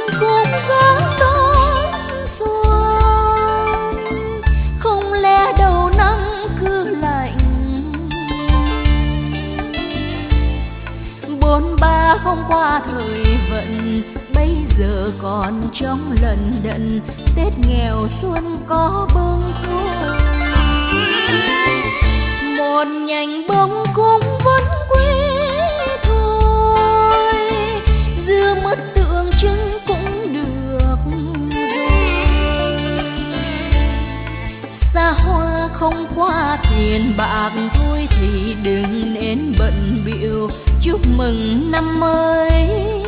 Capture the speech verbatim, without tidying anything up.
cũng gắng đón xuân, không lẽ đầu năm cứ lạnh. Bốn ba không qua thời vận, bây giờ còn trong lần đận, Tết nghèo xuân có bông thôi. Một nhành bông cũng vẫn quê thôi, dưa mứt tượng trưng cũng được rồi. Xa hoa không qua tiền bạc, thôi thì đừng nên bận bịu chúc mừng năm mới.